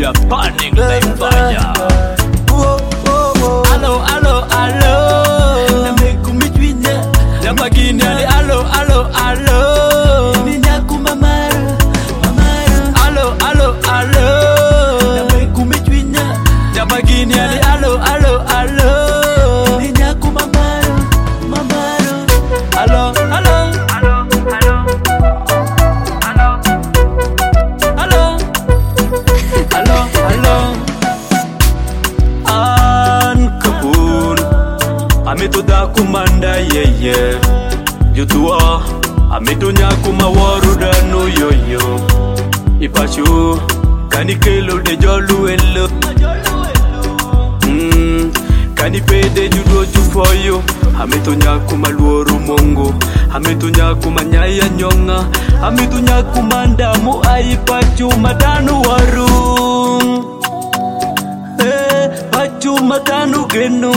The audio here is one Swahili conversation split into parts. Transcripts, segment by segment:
we are burning like fire. Allo, allo, allo. Namagini ali allo, allo, allo. Allo, allo, allo. Namagini ali allo, allo, allo. Allo, allo. Ametoda kumanda yeye Jutua ametonya kumawaru dano yoyo Ipachu kanikelo de jolu elo Kanipede judo jufoyo Ametonya kumaluoru mongo Ametonya kumanyaya nyonga Ametonya kumanda mu aipachu matanu waru Pachu matanu genu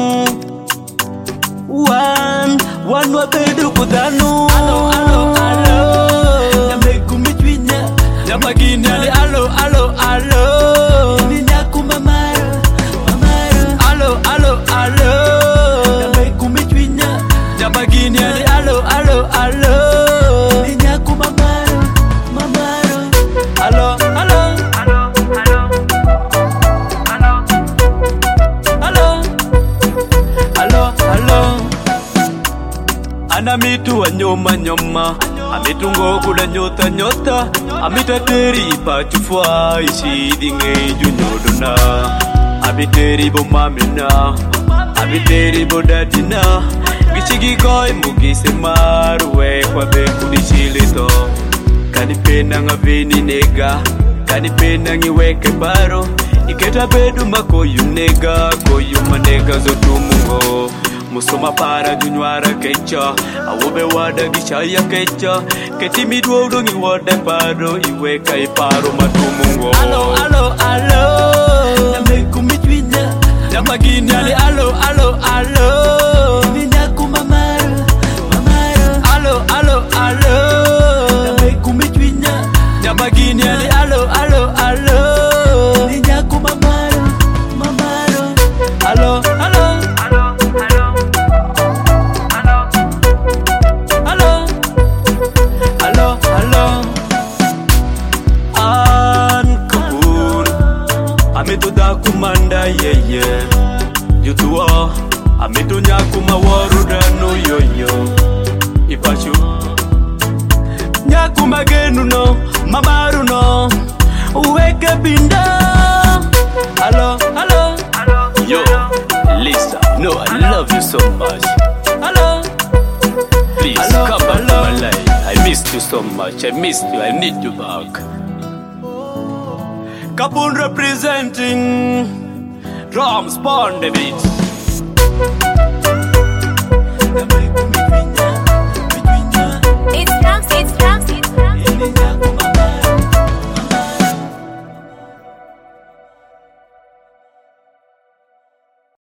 One wabedu kutanu. Allo, allo, allo. Namekumijwinya. Namagini ali allo, allo, allo. Ninakumamara, mamara. Allo, allo, allo. Namekumijwinya. Namagini ali allo, allo, allo. Ninakumamara, mamara. Allo, allo. Anamitu wa nyoma nyoma Amitungo kula nyota nyota Amitateri pachufwa Ishidi ngeju nyoduna Amiteri bo mamina Amiteri bo dadina Gichigi koi mugise maruwe Kwa beku di chilito Kanipena ngavini nega Kanipena ngiweke baro Iketa bedu makoyu nega Koyu manega zotumungo Musoma para junwara kecha Awobe wada gishaya kecha Keti midwodo ngi wada paro Iweka iparo matumungo Allo, allo, allo Namekumijwinya Namagini ali allo, allo, allo Ninakumamara, mamara Allo, allo, allo Namekumijwinya Namagini ali allo, allo, allo Ninakumamara, mamara Allo, allo Ametoda kumanda yeye Jutua ametonya kumawaru dano yoyo Ipachu Nyakumagenu no Mamaru no Uweke binda Allo, allo Yo, Lisa, no I love you so much Allo Please hello, come back to my life I missed you so much I missed you, I need you back Kapun representing Drums Bond the beat